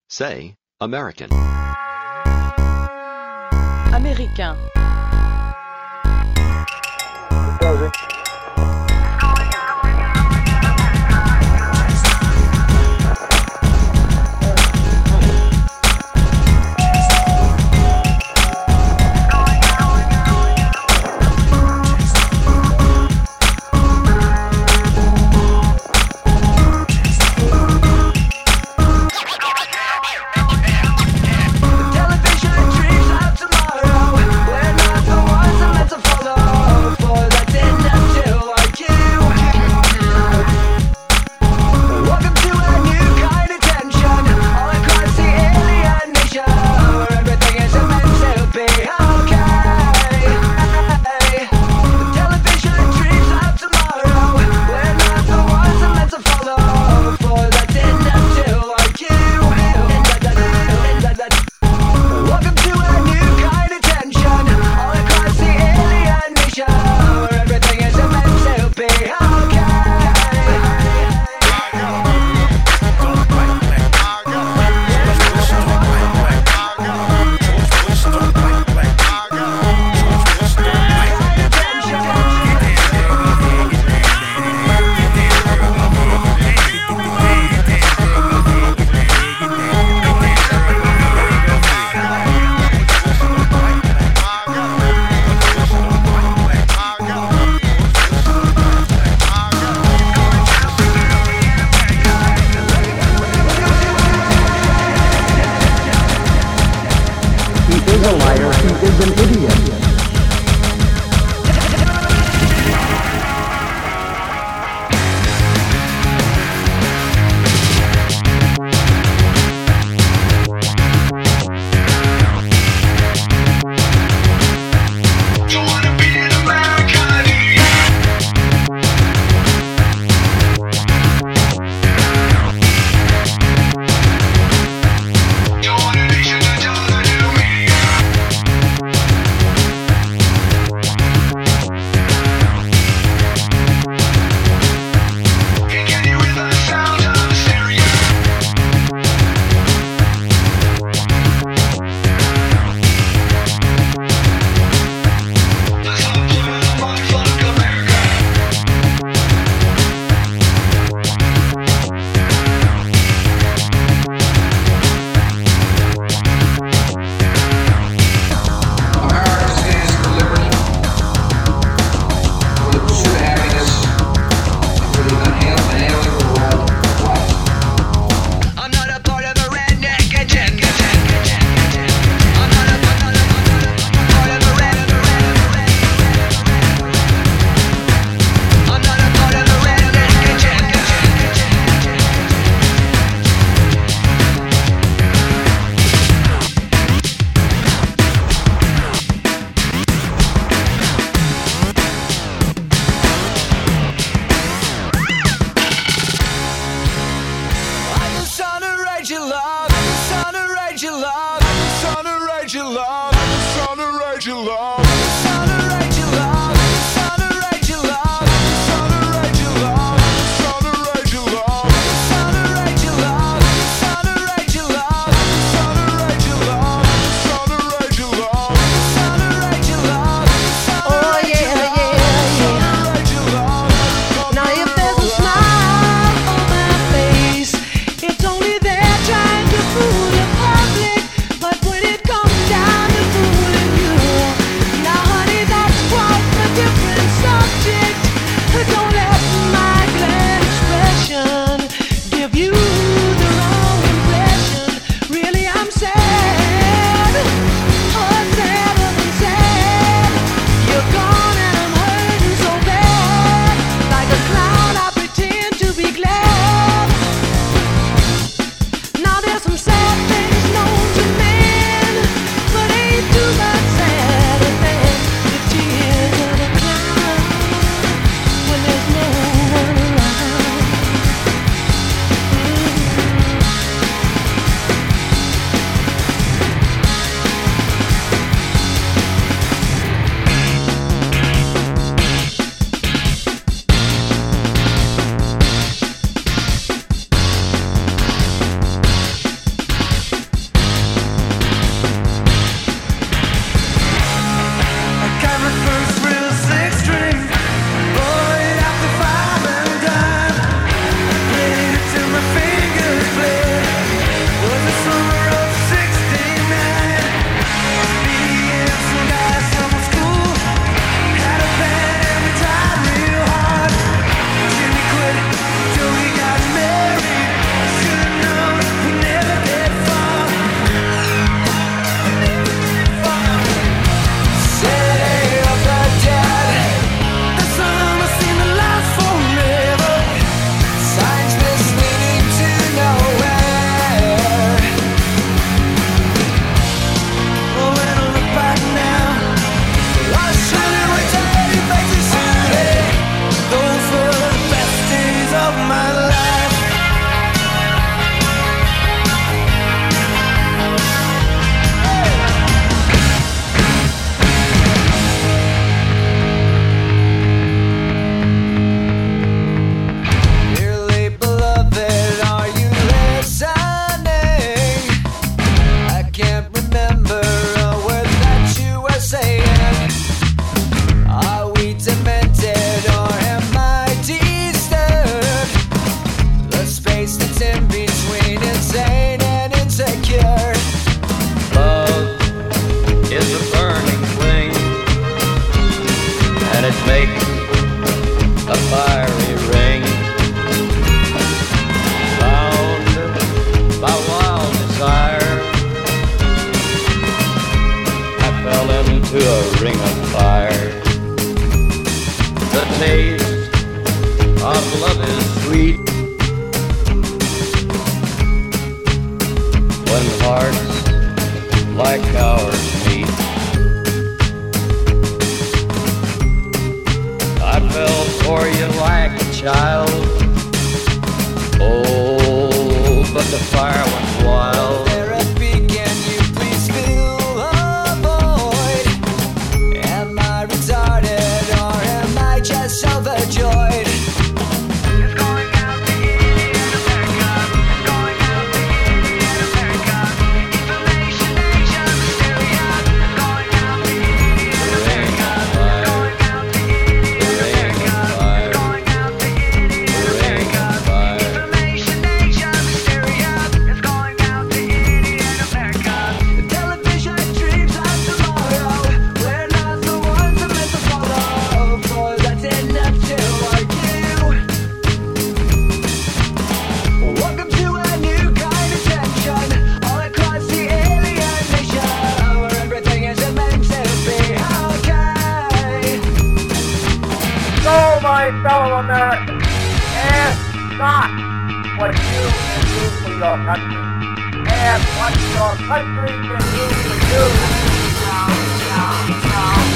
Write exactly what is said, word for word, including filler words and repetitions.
Say American. Américain. ring of fire. The taste of love is sweet when hearts like ours meet. I fell for you like a child. Oh, but the fire went wild. There a beacon, you please fill a void. Am I retarded or am I just overjoyed? It's going out to Indian America. It's going out to Indian America. Information, Asia, hysteria. It's going out to Indian America. It's going out to Indian America. It's going out to Indian America. Information, Asia, hysteria. It's going out to Indian America. The television dreams of tomorrow. We're not the ones that meant to follow, for that's enough to argue. Welcome to a new kind of tension all across the alien nation, where everything is meant to be okay. So, my fellow Americans, ask not what you can do for your country. Ask what your country can do for you.